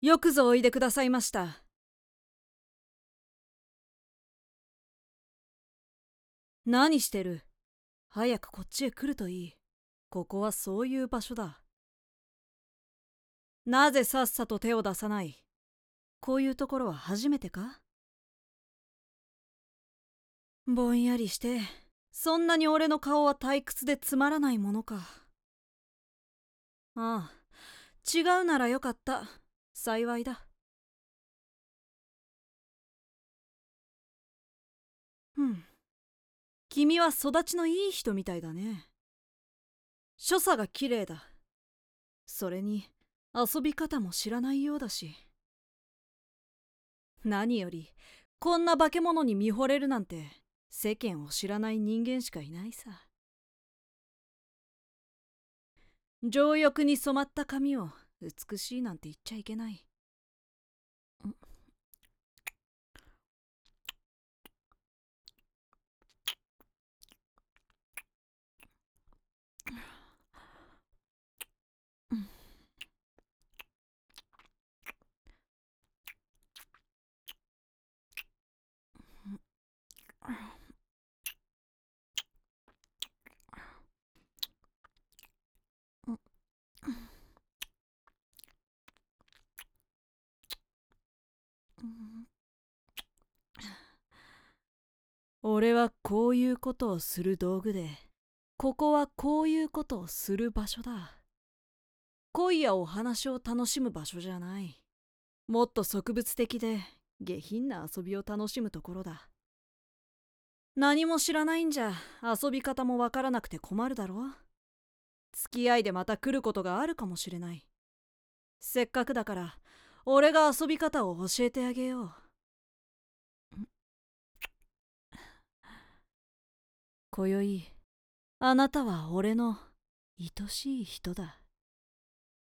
よくぞおいでくださいました。何してる？早くこっちへ来るといい。ここはそういう場所だ。なぜさっさと手を出さない？こういうところは初めてか？ぼんやりして、そんなに俺の顔は退屈でつまらないものか。ああ、違うならよかった。幸いだ。うん。君は育ちのいい人みたいだね。所作が綺麗だ。それに遊び方も知らないようだし。何よりこんな化け物に見惚れるなんて世間を知らない人間しかいないさ。情欲に染まった髪を美しいなんて言っちゃいけない。俺はこういうことをする道具で、ここはこういうことをする場所だ。恋やお話を楽しむ場所じゃない。もっと植物的で下品な遊びを楽しむところだ。何も知らないんじゃ遊び方もわからなくて困るだろう。付き合いでまた来ることがあるかもしれない。せっかくだから俺が遊び方を教えてあげよう。今宵あなたは俺の愛しい人だ。